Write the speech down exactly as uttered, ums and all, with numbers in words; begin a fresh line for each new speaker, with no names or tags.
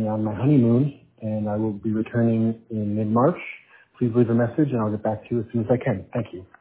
currently on my honeymoon, and I will be returning in mid-March. Please leave a message, and I'll get back to you as soon as I can. Thank you.